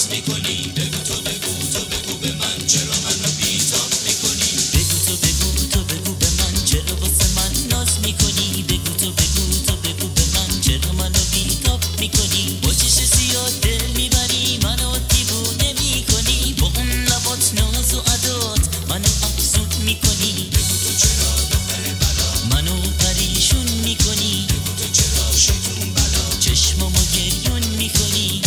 ناز میکنی. بگو تو بگو به من چرا منو بی‌تاب میکنی. بگو تو بگو به من چرا واسه من ناز میکنی. بگو تو بگو به من چرا منو بی‌تاب میکنی. با چش سیاه دل میبری منو دیوونه میکنی. با اون لبات ناز و عدات منو افسون میکنی. بگو تو چرا دختر بلا منو پریشون میکنی. بگو تو چرا شیطون بلا چشمامو گریون میکنی.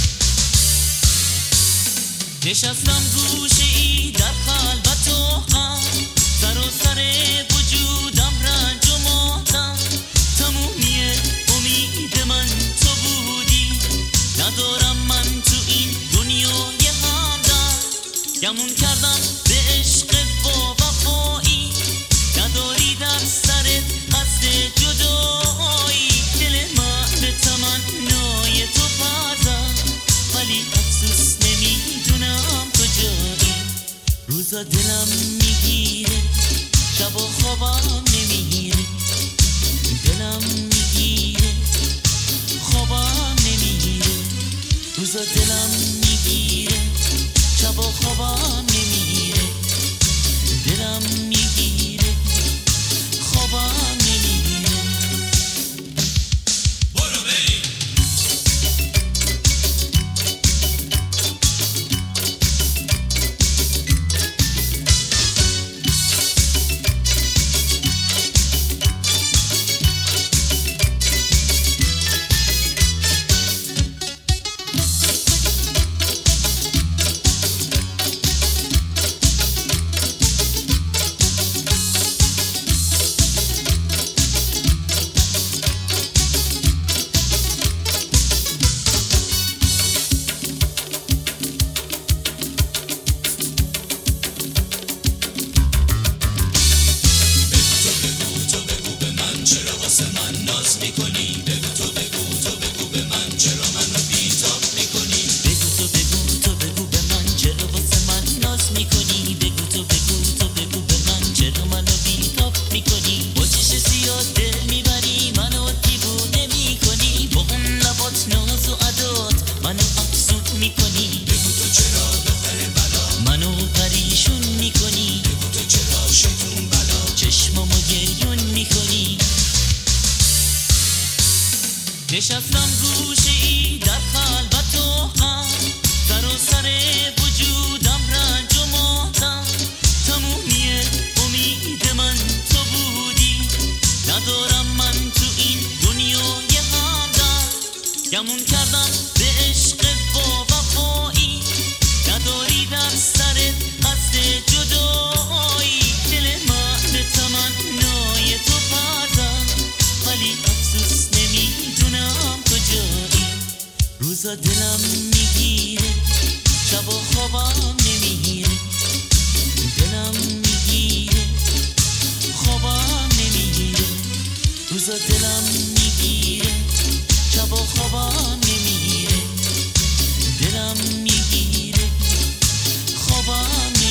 نشستم گوشه ای در خلوت و هم سر و سر وجودم رنج و ماتم. تمومی امید من تو بودی. ندارم من تو این دنیای همدرد. گمون کردم به عشق با وفایی. نداری در سرت قصد جدایی. دل من به تمنای تو پرزد ولی افسوس نمیدونم کجایی. روزا دلم میگیره شب و خوابم نمیره. دلم میگیره خوابم نمیره. روزا دلم میگیره شب و خوابم نمیره. دلم میگیره خوابم نمیره. برو بریم. چرا واسه من ناز میکنی. بگو تو بگو به من چرا منو بی‌تاب میکنی. بگو تو بگو به من چرا واسه من ناز میکنی. بگو تو بگو به من چرا منو بی‌تاب میکنی. با چش سیاه دل میبری منو دیوونه میکنی. با اون لبات ناز و عدات منو افسون میکنی. بگو تو چرا دختر بلا منو پریشون میکنی. بگو تو چرا شیطون بلا چشمامو گریون میکنی. نشستم گوشه ای در خلوت و هم سر و سر وجودم رنج و ماتم. تمومی امید من تو بودی. ندارم من تو این دنیای همدرد. گمون کردم به عشق با وفایی. نداری در سرت قصد جدایی. دل من به تمنای تو پرزد ولی افسوس نمیدونم کجایی. روزا دلم میگیره شب و خوابم نمیره. دلم میگیره خوابم نمیره. روزا دلم میگیره شب و خوابم نمیره. دلم میگیره خوابم